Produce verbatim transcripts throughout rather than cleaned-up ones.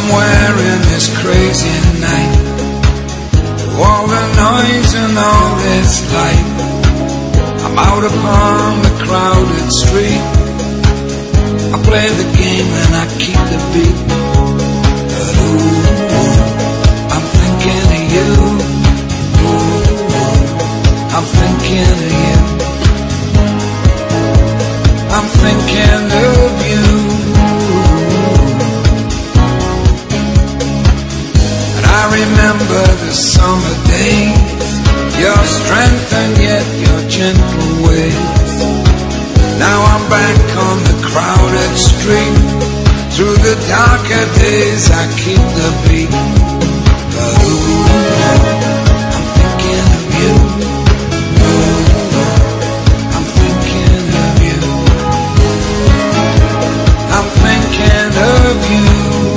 somewhere in this crazy night, through all the noise and all this light, I'm out upon the crowded street. I play the game and I keep the beat. But ooh, I'm thinking of you. Ooh, I'm thinking of you. I'm thinking of you. And I remember the summer days, your strength and yet your gentle ways. Now I'm back on the crowded street. Through the darker days I keep the beat. But ooh, I'm thinking of you. Ooh, I'm thinking of you. I'm thinking of you.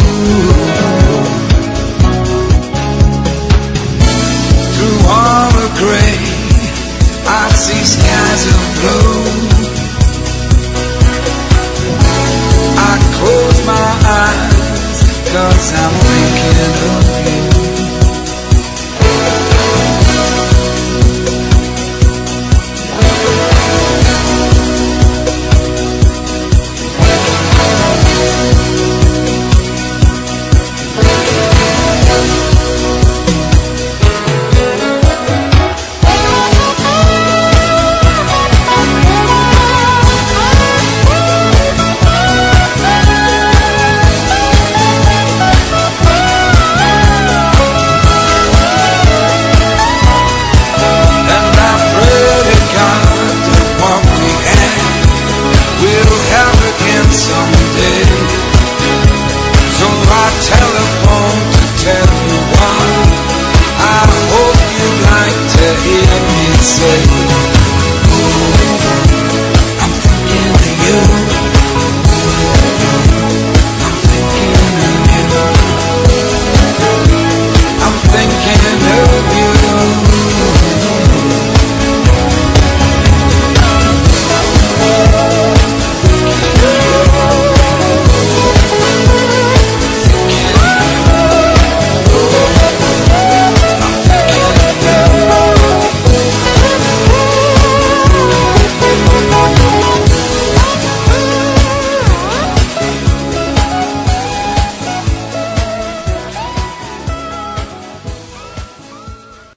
Through all the gray I see skies of blue. I close my eyes 'cause I'm